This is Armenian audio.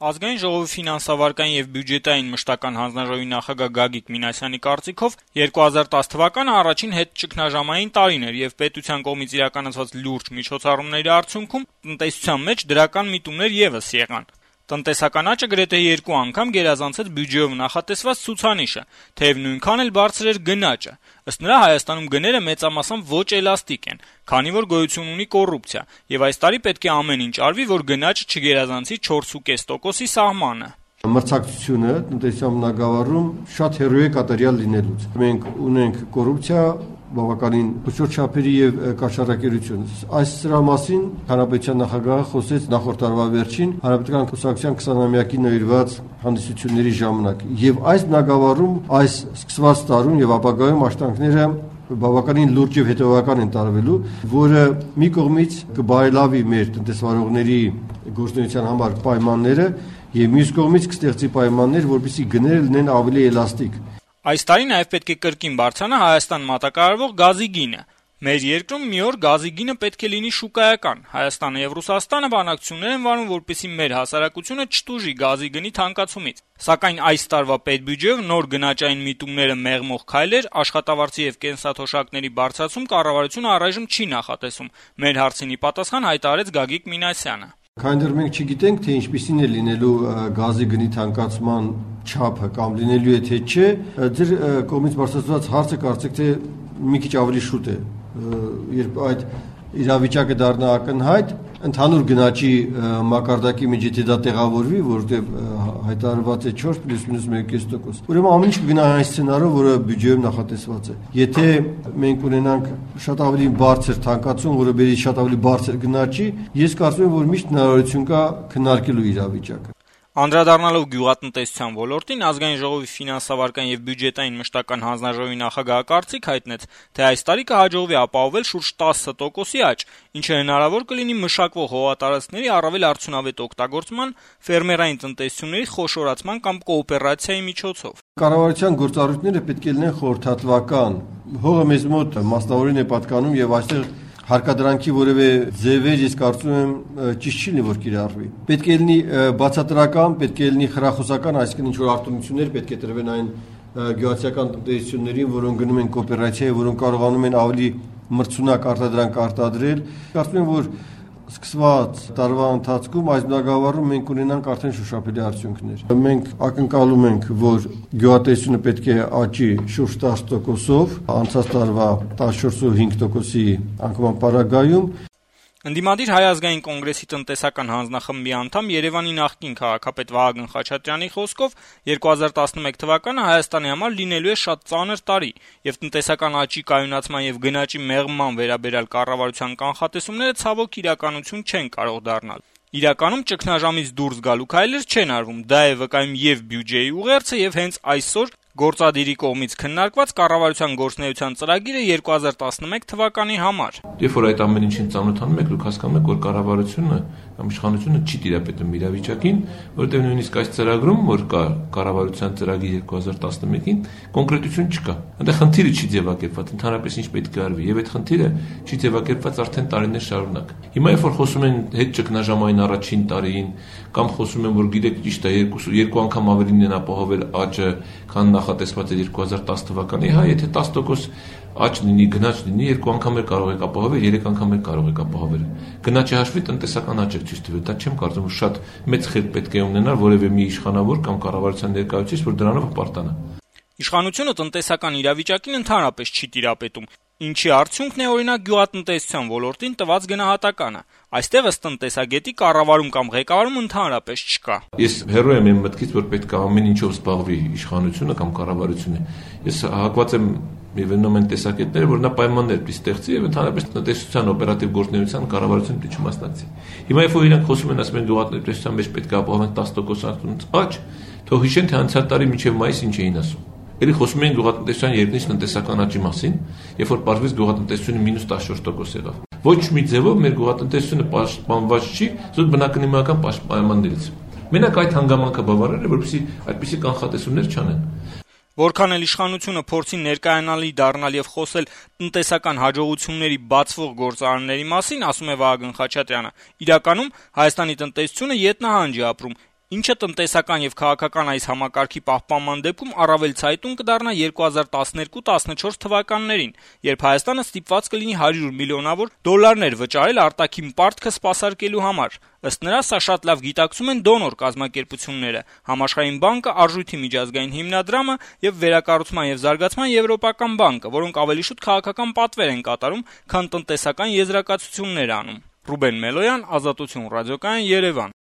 Ազգային ժողովի ֆինանսավարկային եւ բյուջետային մշտական հանձնաժողովի նախագահ Գագիկ Մինասյանի կարծիքով 2010 թվականը առաջին հետճգնաժամային տարին էր եւ պետության կողմից իրականացված լուրջ միջոցառումների արդյունքում տնտեսության մեջ դրական միտումներ եւս եղան։ Տնտեսական աճը գրեթե 2 անգամ գերազանցեց բյուջեով նախատեսված ցուցանիշը, թեև նույնքան էլ բարձր էր գնաճը։ Ըստ նրա Հայաստանում գները մեծամասամբ ոչ էլաստիկ են, քանի որ գոյություն ունի կոռուպցիա, եւ այս տարի պետք է ամեն ինչ արվի, որ գնաճը չգերազանցի 4.5%-ի սահմանը։ Մրցակցությունը տնտեսության բնագավառում շատ հեռու է կատարյալ լինելուց։ Մենք ունենք կոռուպցիա, բավականին փոքր չափերի եւ կաշառակերություն։ Այս սրա մասին հանրապետության նախագահը խոսեց նախորդ տարվա վերջին հանրապետական կուսակցության 20-ամյակի նվիրված հանդիսությունների ժամանակ։ Եվ այս բնագավառում այս սկսված տարում եւ ապագայում աշխատանքները բավականին լուրջ եւ հետեւական են տարվելու, որը մի կողմից կբարելավի մեր տնտեսվարողների գործունեության համար պայմանները եւ մյուս կողմից կստեղծի պայմաններ, որպեսզի գները լինեն ավելի էլաստիկ։ Այս տարի նաև պետք է կրկին բարձրանա Հայաստան մատակարարվող գազի գինը։ Մեր երկրում մի օր գազի գինը պետք է լինի շուկայական։ Հայաստանը եւ Ռուսաստանը բանակցություններ են վարում, որպեսզի մեր հասարակությունը չտուժի գազի գնի թանկացումից։ Սակայն այս տարվա պետբյուջեով նոր գնաճային միտումները մեղմող քայլեր, աշխատավարձի եւ կենսաթոշակների բարձրացում կառավարությունը առայժմ չի նախատեսում։ Մեր հարցինի պատասխան հայտարարեց Գագիկ Մինասյանը։ Քանի դեռ մենք չգիտենք, թե ինչպիսին է լինելու գազի գնի թանկացման չափը կամ լինելու է թե չէ, ձեր կողմից բարձրացված հարցը կարծեք թե մի քիչ ավելի շուտ է, երբ այդ իրավիճակը դառնա ակնհայտ, ընդհանուր գնաճի մակարդակի մեջ եթե դա տեղավորվի, որտեղ հայտարարված է 4+1.5%։ Ուրեմն ամեն ինչ կգնա այն սցենարով, որը բյուջեում նախատեսված է։ Եթե մենք ունենանք շատ ավելի բարձր թանկացում, որը բերի շատ ավելի բարձր գնաճի, ես կարծում եմ, որ միշտ հնարավորություն կա քննարկելու իրավիճակը։ Անդրադառնալով գյուղատնտեսության ոլորտին, Ազգային ժողովի ֆինանսավարկային եւ բյուջետային մշտական հանձնաժողովի նախագահը կարծիք հայտնեց, թե այս տարի կհաջողվի ապահովել շուրջ 10%-ի աճ, ինչը հնարավոր կլինի մշակվող հողատարածքների առավել արդյունավետ օգտագործման, ֆերմերային տնտեսությունների խոշորացման կամ կոոպերացիայի միջոցով։ Կառավարության գործառույթները պետք է լինեն խորհրդատվական։ Հողը մեզ մոտ մասնավորին է պատկանում եւ այստեղ հարկադրանքի որևէ ձևեր ես կարծում եմ ճիշտ չի լինի որ կիրառվի։ Պետք է լինի բացատրական, պետք է լինի խրախուսական, այսինքն ինչ որ արտոնություններ պետք է տրվեն այն գյուղացիական տնտեսություններին, որոնք գնում են կոոպերացիա, որոնք կարողանում են ավելի մրցունակ արտադրանք արտադրել։ Կարծում եմ որ սկսված տարվա ընթացքում այս բնագավառում մենք ունենանք արդեն շոշափելի արդյունքներ։ Մենք ակնկալում ենք, որ գյուղատնտեսությունը պետք է աճի շուրջ 10%-ով, անցած տարվա 14.5%-ի անկման պարագայում։ Ընդդիմադիր Հայ ազգային կոնգրեսի տնտեսական հանձնախմբի անդամ Երևանի նախկին քաղաքապետ Վահագն Խաչատրյանի խոսքով 2011 թվականը Հայաստանի համար լինելու է շատ ծանր տարի, եւ տնտեսական աճի կայունացման եւ գնաճի մեղմման վերաբերյալ կառավարության կանխատեսումները ցավոք իրականություն չեն կարող դառնալ։ Իրականում ճգնաժամից դուրս գալու քայլեր չեն արվում, դա է վկայում եւ բյուջեի ուղերձը եւ հենց այսօր գործադիրի կողմից քննարկված կառավարության գործունեության ծրագիրը 2011 թվականի համար։ Երբ որ այդ ամեն ինչին ծանոթանում եք, դուք հասկանում եք, որ կառավարությունը կամ իշխանությունը չի տիրապետում իրավիճակին, որովհետև նույնիսկ այս ծրագրում, որ կա կառավարության ծրագիր 2011-ին, կոնկրետություն չկա։ Այնտեղ խնդիրը չի ձևակերպված, ընդհանրապես ինչ պետք է արվի, եւ այդ խնդիրը չի ձևակերպված արդեն տարիներ շարունակ։ Հիմա երբ որ խոսում են հետ ճգնաժամային առաջին տարին, կամ խոսում են, որ գիտեք ճիշտ է, երկու անգամ ավելին են ապահովել աճը, քան նախատեսված էր 2010 թվականի, հա, եթե 10% աճ լինի, գնաճ լինի, երկու անգամ էլ կարող եք ապահովել, 3 անգամ էլ կարող եք ապահովել։ Գնաճի հաշվի տնտեսական աճ է ցույց տվել, դա չեմ կարծում, որ շատ մեծ խելք պետք է ունենալ որևէ մի իշխանավոր կամ կառավարության ներկայացուցիչ, որ դրանով հպարտանա։ Իշխանությունը տնտեսական իրավիճակին ընդհանրապես չի տիրապետում, ինչի արդյունքն է օրինակ գյուղատնտեսության ոլորտին տված գնահատականը։ Այստեղ ըստ տնտեսագետի կառավարում կամ ղեկավարում ընդհանրապես չկա։ Ես հեռու եմ իմ մտքից, որ պետք է ամեն ինչով զբաղվի իշխանությունը կամ կառավարությունը։ Ես հակված եմ եւ ելնում են տեսակետները, որ նա պայմաններ պիտի ստեղծի եւ ընդհանրապես տնտեսության օպերատիվ գործունեության կառավարությունը պիտի չմասնակցի։ Հիմա երբ որ իրանք խոսում են, ասում են գյուղատնտեսության մեջ պետք է ապահովենք 10% աճ, թող հիշեն, թե անցյալ տարի մինչեւ մայիս ինչ էին ասում։ Ելի խոսում են գյուղատնտեսության երկնից տնտեսական աճի մասին, երբ որ պարզվեց գյուղատնտեսությունը -14% եղավ։ Ոչ մի ձևով մեր գյուղատնտեսությունը պաշտպանված չի զուտ բնակնիմական պայմաններից։ Մենակ այդ հանգամանքը բավարար է, որպեսզի այդպիսի կանխատեսումներ չանեն։ Որքան էլ իշխանությունը փորձի ներկայանալի դառնալ եւ խոսել տնտեսական հաջողությունների բացվող գործարանների մասին, ասում է Վահագն Խաչատրյանը, իրականում Հայաստանի տնտեսությունը ետնահանջ է ապրում, ինչը տնտեսական եւ քաղաքական այս համակարգի պահպանման դեպքում առավել ցայտուն կդառնա 2012-14 թվականներին, երբ Հայաստանը ստիպված կլինի 100 միլիոնավոր դոլարներ վճարել արտաքին պարտքը սպասարկելու համար։ Ըստ նրա, սա շատ լավ գիտակցում են դոնոր կազմակերպությունները, Համաշխարհային բանկը, Արժույթի միջազգային հիմնադրամը եւ Վերակառուցման եւ Զարգացման Եվրոպական բանկը, որոնք ավելի շուտ քաղաքական պատվեր են կատարում, քան տնտեսական եզրակացություններ անում։ Ռուբեն Մելոյան, Ազատություն ռադիոկայան, Երևան։